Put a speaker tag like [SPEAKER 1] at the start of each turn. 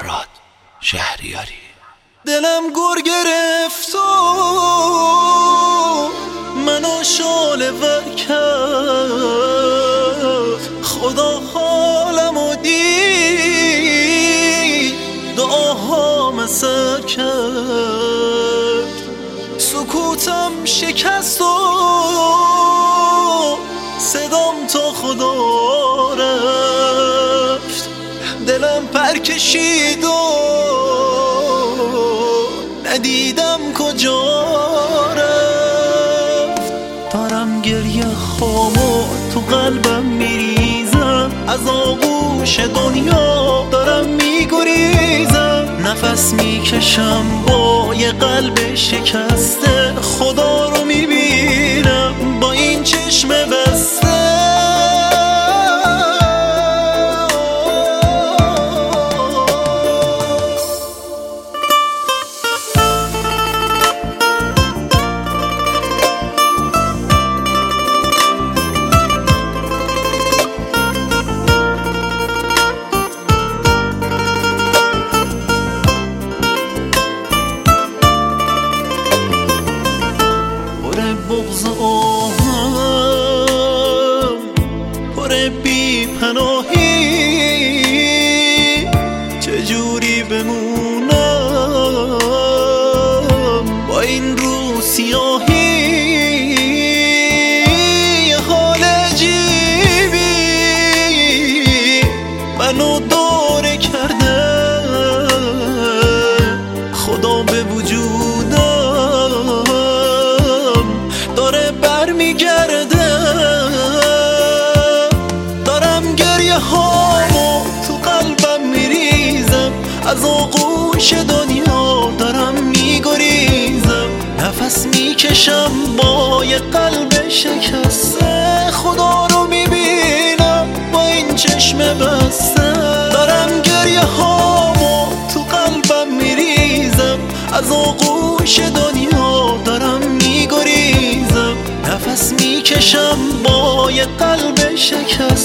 [SPEAKER 1] فرهاد شهریاری.
[SPEAKER 2] دلم گر گرفت و منو شاله ور کرد، خدا حالمو دید دعاهام سر کرد. سکوتم شکست و صدام تا خدا رفت. دلم پر کشید و ندیدم کجا رفت. دارم گریه خامو تو قلبم میریزم، از آغوش دنیا دارم میگریزم. نفس میکشم با یه قلب شکسته، خدا رو میبینم با این چشم بسته. بغض آهم پر بی پناهی، چجوری بمونم با این رو سیاهی. یه حال عجیبی منو دوره کرده، خدا به وجودم داره برمیگرده. دارم گریه هامو تو قلبم میریزم، از آغوش دنیا دارم میگریزم. نفس میکشم با یه قلب شکسته، خدا رو میبینم با این چشم بسته. دارم گریه هامو تو قلبم میریزم، از آغوش دنیا دارم میگریزم. نفس میکشم با یه قلب شکسته.